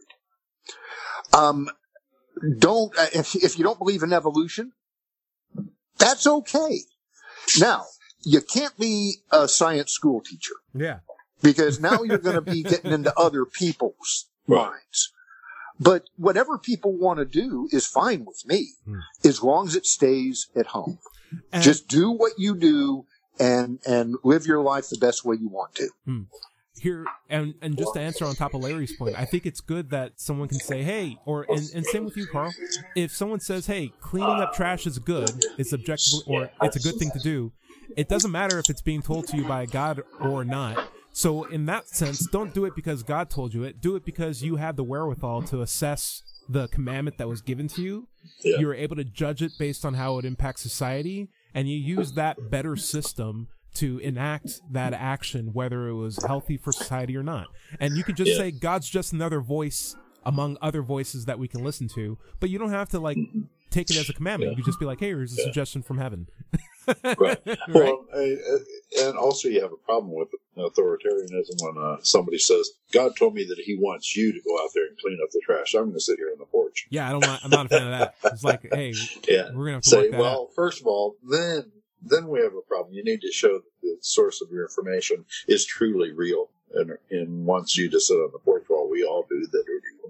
Um, don't, uh, if, if you don't believe in evolution, that's okay. Now, you can't be a science school teacher. Yeah. Because now you're going to be getting into other people's minds. But whatever people want to do is fine with me, hmm. as long as it stays at home. And just do what you do and and live your life the best way you want to. Hmm. here, and, and just to answer on top of Larry's point, I think it's good that someone can say, hey, or, and, and same with you, Carl, if someone says, hey, cleaning up trash is good, it's objectively, or it's a good thing to do, it doesn't matter if it's being told to you by God or not. So in that sense, don't do it because God told you it. Do it because you have the wherewithal to assess the commandment that was given to you. Yeah. You're able to judge it based on how it impacts society, and you use that better system to enact that action, whether it was healthy for society or not. And you could just Yeah. say God's just another voice among other voices that we can listen to, but you don't have to like take it as a commandment. Yeah. You could just be like, hey, here's a Yeah. suggestion from heaven. Right. Right? Well, I- I- and also you have a problem with authoritarianism when uh, somebody says, God told me that he wants you to go out there and clean up the trash. So I'm going to sit here on the porch. Yeah, I don't. I'm not a fan of that. It's like, hey, Yeah. we're gonna have to Say, work that well, out. first of all, then then we have a problem. You need to show that the source of your information is truly real, and, and wants you to sit on the porch while we all do that,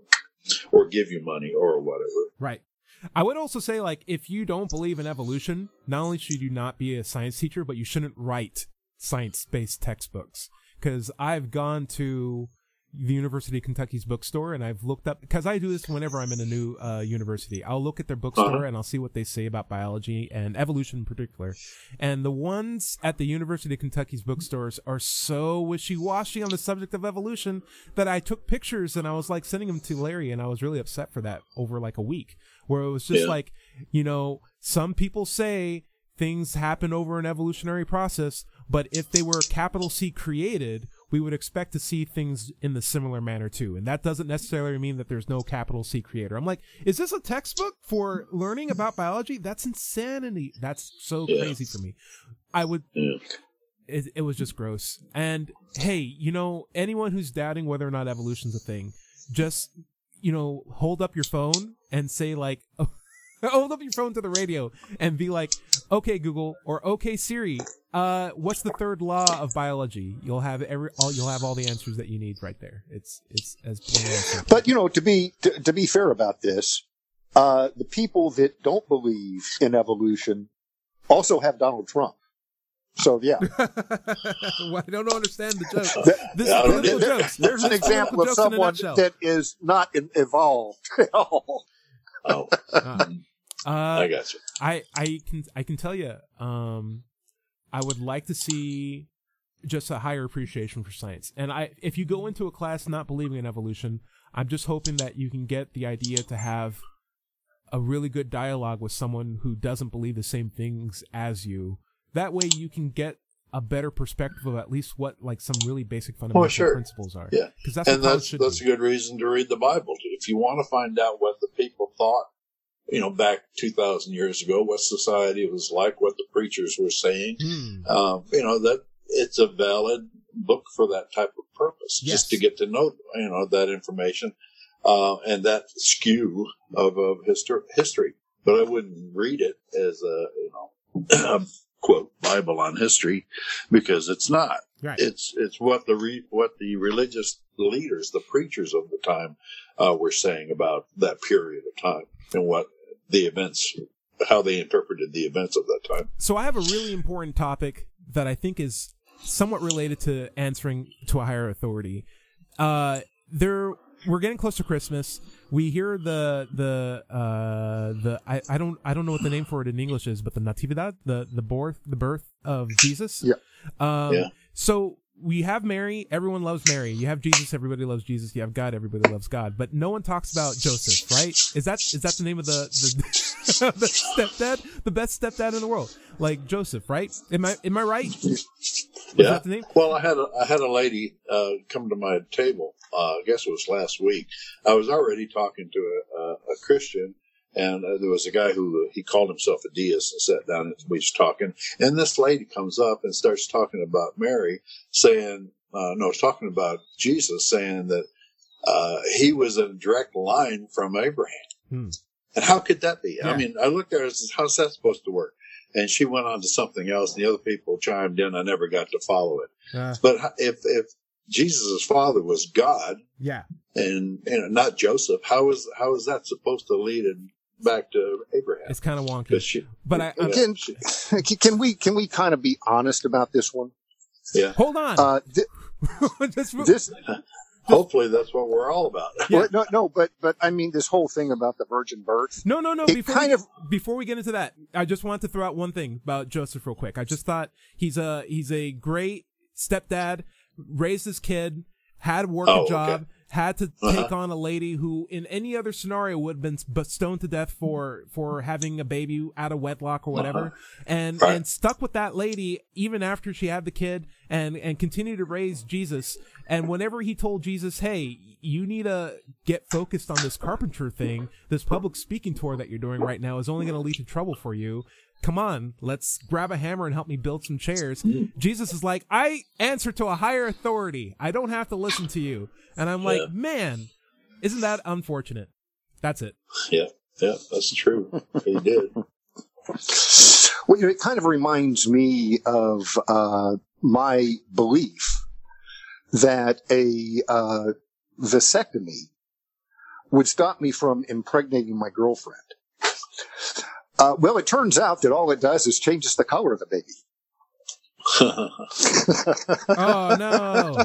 or, or give you money or whatever. Right. I would also say, like, if you don't believe in evolution, not only should you not be a science teacher, but you shouldn't write science-based textbooks. Because I've gone to the University of Kentucky's bookstore and I've looked up, because I do this whenever I'm in a new uh, university. I'll look at their bookstore Uh-huh. and I'll see what they say about biology and evolution in particular. And the ones at the University of Kentucky's bookstores are so wishy-washy on the subject of evolution that I took pictures and I was like sending them to Larry, and I was really upset for that over like a week, where it was just Yeah. like, you know, some people say things happen over an evolutionary process, but if they were capital C created, we would expect to see things in the similar manner too. And that doesn't necessarily mean that there's no capital C creator. I'm like, is this a textbook for learning about biology? That's insanity. That's so Yeah. crazy for me. I would, Yeah. it, it was just gross. And hey, you know, anyone who's doubting whether or not evolution's a thing, just, you know, hold up your phone and say like, hold up your phone to the radio and be like, okay, Google, or okay, Siri, uh, what's the third law of biology? You'll have every, all, you'll have all the answers that you need right there. It's, it's as plain as simple. But you know, to be to, to be fair about this, uh, the people that don't believe in evolution also have Donald Trump. So yeah, Well, I don't understand the joke. Th- This I is don't political there- jokes. there's an This is example of political jokes in a someone nutshell. that is not in, evolved at all. Oh, Uh, uh, I got you. I, I can I can tell you, um, I would like to see just a higher appreciation for science. And I, if you go into a class not believing in evolution, I'm just hoping that you can get the idea to have a really good dialogue with someone who doesn't believe the same things as you. That way, you can get a better perspective of at least what like some really basic fundamental sure. principles are. Yeah. because that's And what college that's should that's be. a good reason to read the Bible. If you want to find out what the people thought, you know, back two thousand years ago, what society was like, what the preachers were saying, Hmm. um, you know, that it's a valid book for that type of purpose, Yes. just to get to know, you know, that information uh, and that skew of, of histor- history. But I wouldn't read it as a, you know, quote Bible on history, because it's not. Right. It's it's what the re, what the religious leaders, the preachers of the time, uh, were saying about that period of time and what the events, how they interpreted the events of that time. So I have a really important topic that I think is somewhat related to answering to a higher authority. Uh, there, we're getting close to Christmas. We hear the the uh, the I, I don't I don't know what the name for it in English is, but the Natividad, the the birth the birth of Jesus. Yeah. Um, Yeah. So we have Mary. Everyone loves Mary. You have Jesus. Everybody loves Jesus. You have God. Everybody loves God. But no one talks about Joseph, right? Is that is that the name of the the, the stepdad, the best stepdad in the world, like Joseph, right? Am I am I right? Is Yeah. that the name? Well, I had a, I had a lady uh, come to my table. Uh, I guess it was last week. I was already talking to a, a, a Christian, and uh, there was a guy who he called himself a deist and sat down and we was talking. And this lady comes up and starts talking about Mary, saying, uh, no, talking about Jesus, saying that uh, he was a direct line from Abraham. Hmm. And how could that be? Yeah. I mean, I looked at her and said, how's that supposed to work? And she went on to something else, and the other people chimed in. I never got to follow it. Uh, But if if Jesus' father was God yeah. and you know, not Joseph, how is how is that supposed to lead him back to Abraham? It's kind of wonky. 'Cause she- But I, I yeah, Can, she- can we can we kind of be honest about this one? yeah. hold on. Uh, th- just, this, hopefully that's what we're all about. Yeah. well, no, no, but but I mean, this whole thing about the virgin birth. No, no, no. It Before kind we, of before we get into that, I just wanted to throw out one thing about Joseph real quick. I just thought he's a he's a great stepdad, raised his kid, had a working Oh, okay. job, had to Uh-huh. take on a lady who, in any other scenario, would have been but stoned to death for for having a baby out of wedlock or whatever, Uh-huh. and Right. and stuck with that lady even after she had the kid, and and continued to raise Jesus. And whenever he told Jesus, "Hey, you need to get focused on this carpenter thing. This public speaking tour that you're doing right now is only going to lead to trouble for you. Come on, let's grab a hammer and help me build some chairs." Jesus is like, "I answer to a higher authority. I don't have to listen to you." And I'm like, Yeah. man, isn't that unfortunate? That's it. Yeah, yeah, that's true. He did. Well, you know, it kind of reminds me of uh, my belief that a uh, vasectomy would stop me from impregnating my girlfriend. Uh, well, it turns out that all it does is changes the color of the baby. Oh no.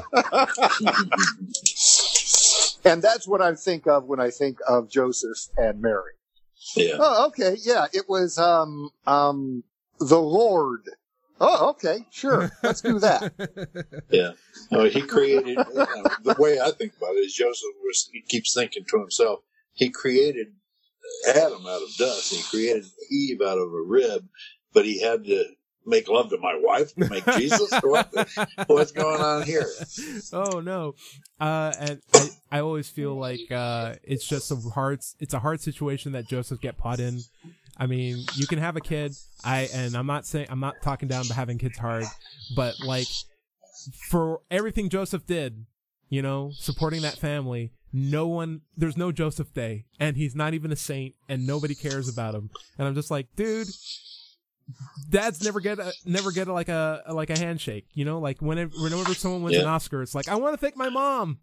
And that's what I think of when I think of Joseph and Mary. Yeah. Oh, okay. Yeah, it was um, um, the Lord. Oh, okay. Sure. Let's do that. Yeah. No, he created, you know, the way I think about it is Joseph was, he keeps thinking to himself, he created Adam out of dust, and he created Eve out of a rib, but he had to make love to my wife to make Jesus? What, what's going on here? Oh no. Uh, and I, I always feel like, uh, it's just a hard, it's a hard situation that Joseph get caught in. I mean, you can have a kid. I, and I'm not saying, I'm not talking down to having kids hard, but like for everything Joseph did, you know, supporting that family, no one, there's no Joseph Day, and he's not even a saint, and nobody cares about him. And I'm just like, dude, dads never get a, never get a, like a, a like a handshake, you know, like whenever whenever someone wins Yeah. an Oscar, it's like, I want to thank my mom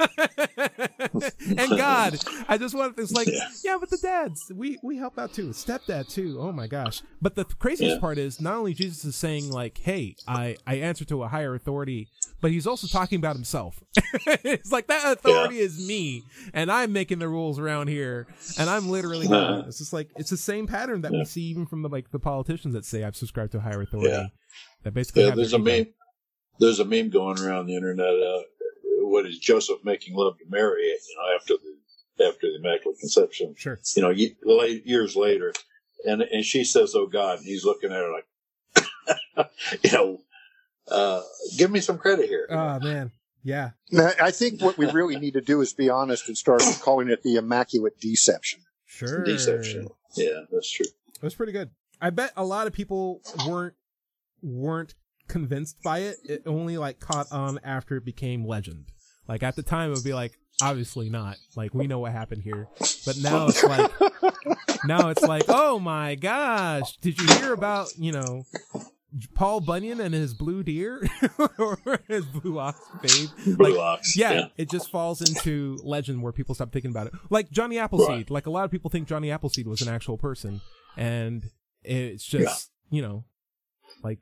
and God. I just want it's like, Yeah. yeah, but the dads, we we help out too, stepdad too. Oh my gosh! But the craziest Yeah. part is not only Jesus is saying like, hey, I I answer to a higher authority, but he's also talking about himself. It's like that authority Yeah. is me, and I'm making the rules around here, and I'm literally God. Uh-huh. It's just like it's the same pattern that Yeah. we see even from the like the politicians that say I've subscribed to a higher authority. Yeah. That basically Yeah, have there's a their ego. meme. There's a meme going around the internet. Uh, what is Joseph making love to Mary? You know, after the after the Immaculate Conception. Sure. You know, ye- late, years later, and and she says, "Oh God," and he's looking at her like, you know, uh, give me some credit here. Oh man. Yeah. Now, I think what we really need to do is be honest and start calling it the Immaculate Deception. Sure. Deception. Yeah, that's true. That's pretty good. I bet a lot of people weren't weren't convinced by it. It only like caught on after it became legend. Like at the time, it would be like, obviously not. Like we know what happened here. But now it's like, now it's like, oh my gosh, did you hear about, you know, Paul Bunyan and his blue deer or his blue ox babe? Blue Like, ox. yeah, Yeah. it just falls into legend where people stop thinking about it. Like Johnny Appleseed. Right. Like a lot of people think Johnny Appleseed was an actual person, and it's just you know, like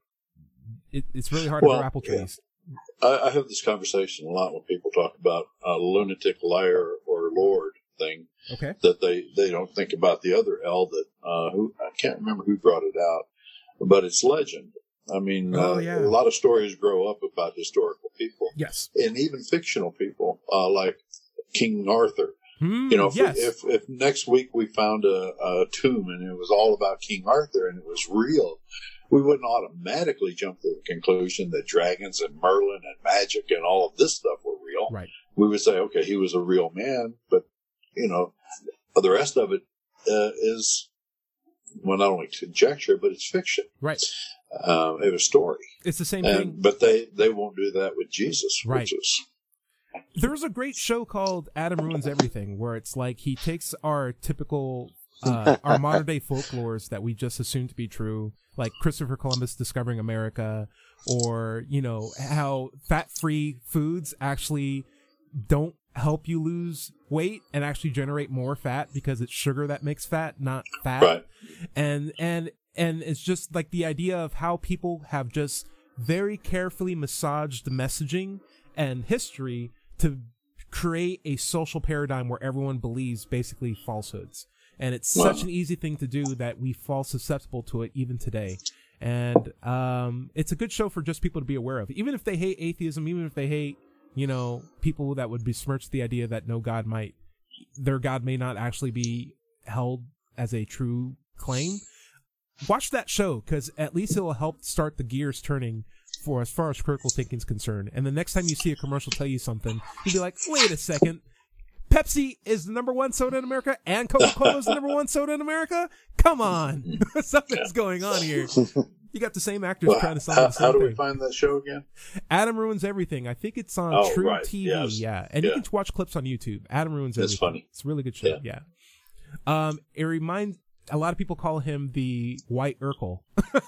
it, it's really hard Well, to grow apple yeah. trees. I, I have this conversation a lot when people talk about a lunatic, liar, or Lord thing. Okay. That they, they don't think about the other L that uh, who I can't remember who brought it out, but it's legend. I mean, Oh, uh, yeah. a lot of stories grow up about historical people, Yes. and even fictional people, uh, like King Arthur. Hmm, You know, if, yes. if if next week we found a, a tomb and it was all about King Arthur and it was real, we wouldn't automatically jump to the conclusion that dragons and Merlin and magic and all of this stuff were real. Right. We would say, okay, he was a real man, but you know, the rest of it uh, is well, not only conjecture, but it's fiction. Right. Um, it was story, It's the same and, thing. but they they won't do that with Jesus, Right. which is There's a great show called Adam Ruins Everything, where it's like he takes our typical, uh, our modern day folklores that we just assume to be true, like Christopher Columbus discovering America, or, you know, how fat free foods actually don't help you lose weight and actually generate more fat because it's sugar that makes fat, not fat. right. And, and, and it's just like the idea of how people have just very carefully massaged messaging and history to create a social paradigm where everyone believes basically falsehoods. And it's wow. such an easy thing to do that we fall susceptible to it even today. And um, it's a good show for just people to be aware of. Even if they hate atheism, even if they hate, you know, people that would besmirch the idea that no God might, their God may not actually be held as a true claim. Watch that show, because at least it will help start the gears turning for as far as critical thinking is concerned. And the next time you see a commercial tell you something, you'll be like, wait a second. Pepsi is the number one soda in America and Coca-Cola is the number one soda in America? Come on. Something's going on here. You got the same actors well, trying to sell how, the same How do thing. we find that show again? Adam Ruins Everything. I think it's on oh, True right. T V. Yes. Yeah. And yeah. you can watch clips on YouTube. Adam Ruins Everything. It's funny. It's a really good show. Yeah. yeah. Um, it reminds, a lot of people call him the White Urkel.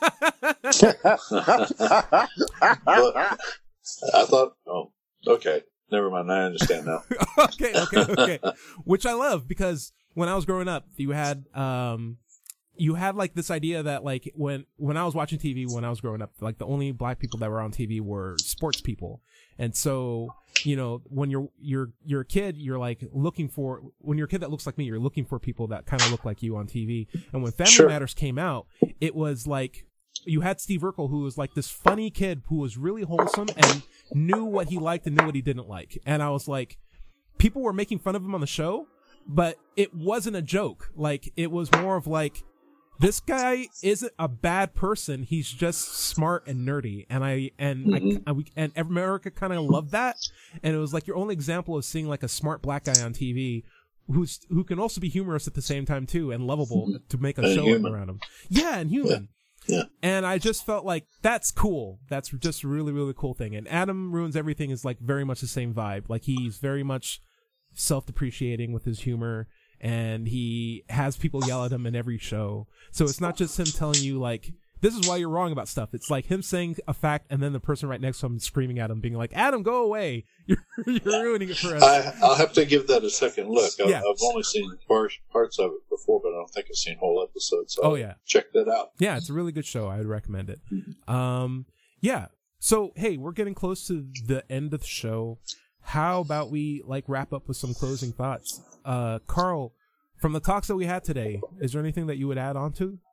But I thought, oh, okay. Never mind. I understand now. okay, okay, okay. Which I love, because when I was growing up, you had um, you had like this idea that like when when I was watching T V when I was growing up, like the only black people that were on T V were sports people, and so you know when you're you're you're a kid, you're like looking for when you're a kid that looks like me, you're looking for people that kind of look like you on T V. And when Family Sure. Matters came out, it was like you had Steve Urkel, who was like this funny kid who was really wholesome and knew what he liked and knew what he didn't like. And I was like, people were making fun of him on the show, but it wasn't a joke. Like, it was more of like, this guy isn't a bad person. He's just smart and nerdy. And I, and mm-hmm. I, I, we, and America kind of loved that. And it was like your only example of seeing like a smart black guy on T V who's, who can also be humorous at the same time too and lovable mm-hmm. to make a and show human. around him. Yeah. And human. Yeah. Yeah. And I just felt like that's cool. That's just a really, really cool thing. And Adam Ruins Everything is like very much the same vibe. Like he's very much self-depreciating with his humor, and he has people yell at him in every show. So it's not just him telling you like, this is why you're wrong about stuff. It's like him saying a fact and then the person right next to him screaming at him, being like, Adam, go away. You're, you're ruining it for us. I, I'll have to give that a second look. I've, Yeah. I've only seen parts, parts of it before, but I don't think I've seen whole episodes. So Oh, I'll yeah. check that out. Yeah, it's a really good show. I would recommend it. Um, yeah. So, hey, we're getting close to the end of the show. How about we like wrap up with some closing thoughts? Uh, Carl, from the talks that we had today, is there anything that you would add on to?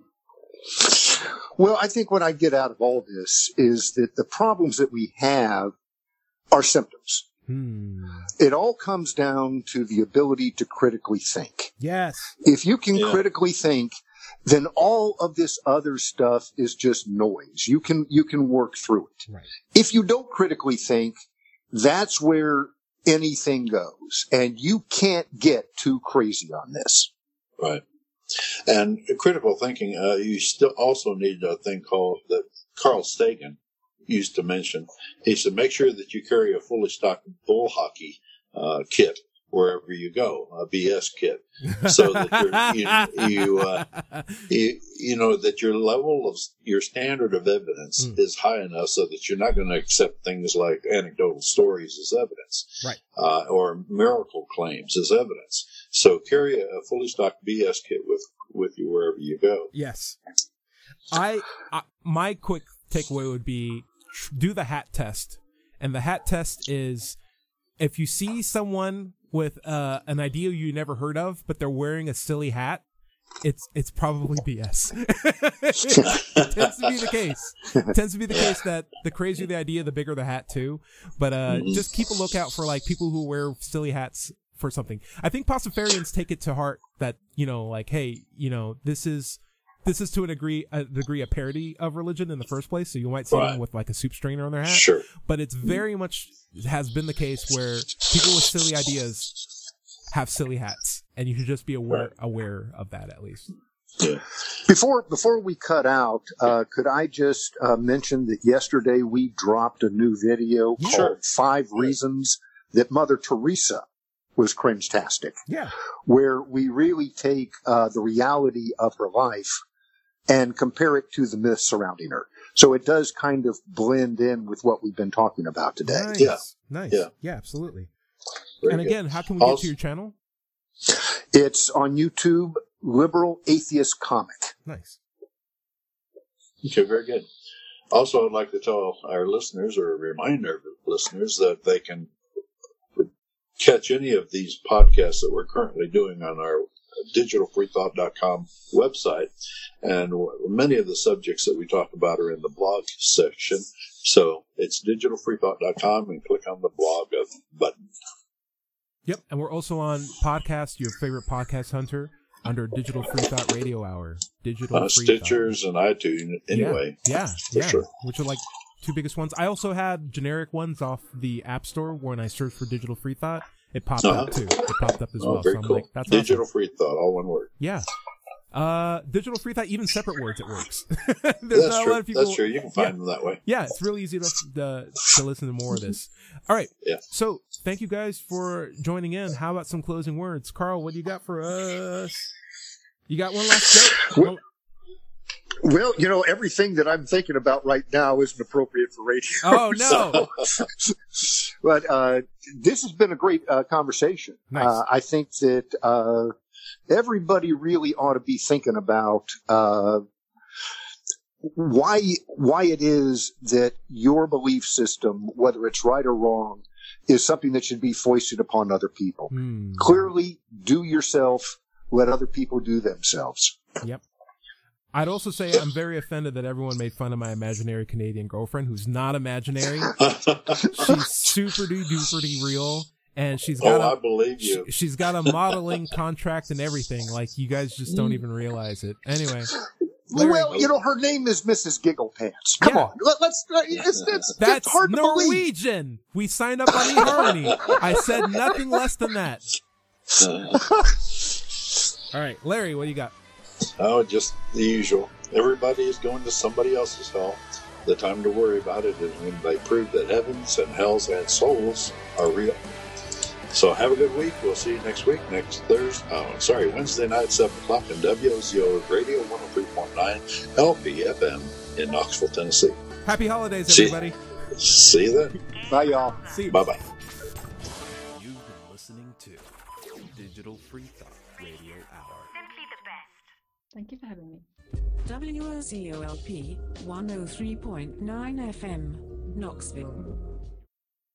Well, I think what I get out of all this is that the problems that we have are symptoms. Hmm. It all comes down to the ability to critically think. Yes. If you can Yeah. critically think, then all of this other stuff is just noise. You can, you can work through it. Right. If you don't critically think, that's where anything goes. And you can't get too crazy on this. Right. And critical thinking, uh, you still also need a thing called that Carl Sagan used to mention. He said, make sure that you carry a fully stocked bull hockey uh, kit wherever you go, a B S kit, so that you're, you you, uh, you you know that your level of your standard of evidence mm. is high enough so that you're not going to accept things like anecdotal stories as evidence, right, uh, or miracle claims as evidence. So carry a fully stocked B S kit with with you wherever you go. Yes, I, I my quick takeaway would be do the hat test, and the hat test is if you see someone with uh, an idea you never heard of, but they're wearing a silly hat, it's it's probably B S. It tends to be the case. It tends to be the case that the crazier the idea, the bigger the hat too. But uh, mm-hmm. just keep a lookout for like people who wear silly hats for something. I think Pastafarians take it to heart that, you know, like, hey, you know, this is this is to a degree a degree a parody of religion in the first place. So you might see right. them with like a soup strainer on their hat. Sure. But it's very much has been the case where people with silly ideas have silly hats, and you should just be aware right. aware of that at least. Yeah. Before before we cut out, uh, could I just uh, mention that yesterday we dropped a new video Yeah. called Five Reasons That Mother Teresa Was Cringe-tastic. Yeah. Where we really take uh, the reality of her life and compare it to the myths surrounding her. So it does kind of blend in with what we've been talking about today. Nice. Yeah. Nice. Yeah. Yeah, absolutely. Very and good. again, how can we get Also- to your channel? It's on YouTube, Liberal Atheist Comic. Nice. Okay, very good. Also, I'd like to tell our listeners, or remind our listeners, that they can catch any of these podcasts that we're currently doing on our digital free thought dot com website. And many of the subjects that we talk about are in the blog section. So it's digital free thought dot com and click on the blog button. Yep. And we're also on podcast, your favorite podcast hunter, under Digital Free Thought Radio Hour. Digital Uh, Free Stitchers Thought. and iTunes, anyway. Yeah, for yeah, yeah. sure. Which are like two biggest ones. I also had generic ones off the App Store when I searched for Digital Free Thought. It popped Uh-huh. up too. It popped up as Oh, well. very So I'm cool. like, that's Digital awesome. Free Thought, all one word. Yeah. Uh, Digital Free Thought, even separate words, it works. There's That's not a true. lot of people. That's true. You can find Yeah. them that way. Yeah, it's really easy to, to, to listen to more of this. All right. Yeah. So thank you guys for joining in. How about some closing words? Carl, what do you got for us? You got one last joke? Well, well, you know, everything that I'm thinking about right now isn't appropriate for radio. Oh, no. But uh, this has been a great uh, conversation. Nice. Uh, I think that uh, everybody really ought to be thinking about uh, why why it is that your belief system, whether it's right or wrong, is something that should be foisted upon other people. Hmm. Clearly, do yourself. Let other people do themselves. Yep. I'd also say I'm very offended that everyone made fun of my imaginary Canadian girlfriend, who's not imaginary. She's super duper real, and she's got oh, a, I believe you. she, she's got a modeling contract and everything. Like, you guys just don't even realize it. Anyway. Larry. Well, you know, her name is Missus Giggle Pants. Come Yeah. on, Let, let's. Uh, it's, it's, That's it's hard to believe. Norwegian. We signed up on eHarmony. I said nothing less than that. All right, Larry, what do you got? Oh, just the usual. Everybody is going to somebody else's hell. The time to worry about it is when they prove that heavens and hells and souls are real. So have a good week. We'll see you next week, next Thursday. Oh, sorry, Wednesday night, seven o'clock on W O Z O Radio one oh three point nine L P F M in Knoxville, Tennessee. Happy holidays, See- everybody. See you then. Bye, y'all. See you. Bye-bye. You've been listening to Digital Free Thought Radio Hour. Simply the best. Thank you for having me. W O Z O L P one oh three point nine F M, Knoxville.